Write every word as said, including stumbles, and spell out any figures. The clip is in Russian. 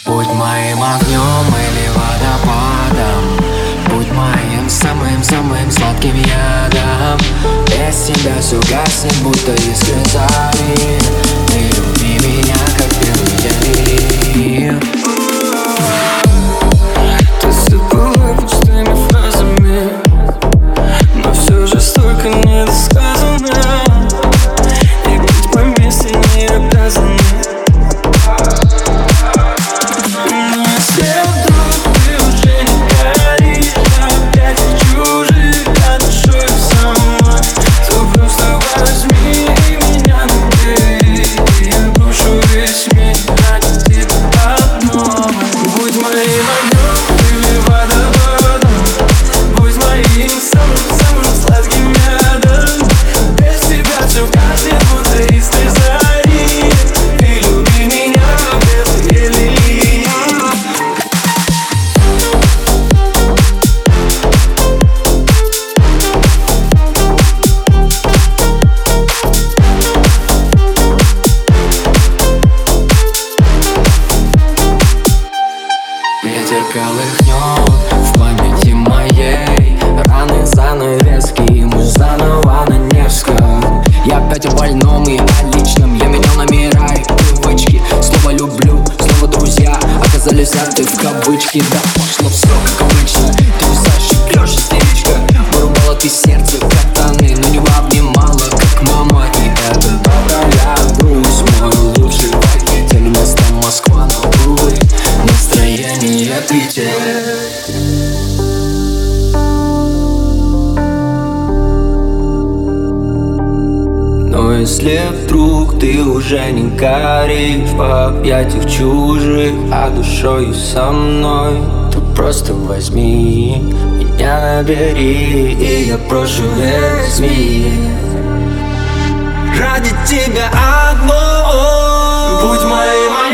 Будь моим огнем или водопадом, будь моим самым-самым сладким ядом. Без тебя все гаснет, будто искры зари. Ты люби меня, как белый лилий. Ты сыпала пустыми фразами, но все же столько недосказано. И быть по месте не обязаны. Но если вдруг ты уже не горишь опять в чужих, а душой со мной, то просто возьми меня на берег, и я брошу весь мир ради тебя одного. Будь моим огнем или водопадом, будь моим самым-самым сладким ядом. Без тебя все гаснет, будто искры зари. И люби меня, как белый лилий. Ветер колыхнет в памяти моей раны, занавески, мы заново на Невском. Я опять о больном и о личном, я менял номера и привычки. Снова люблю, снова друзья оказались взяты в кавычки. Да пошло все как обычно, ты зашибешь, истеричка. Вырубала ты сердце катаны, но не обнимала, как мама. И это добрая грусть, мой лучший водитель. Место Москва, но увы, настроение Питер. Но если вдруг ты уже не горишь в объятиях чужих, а душою со мной, то просто возьми меня, набери, и я брошу весь мир ради тебя одной. Будь моим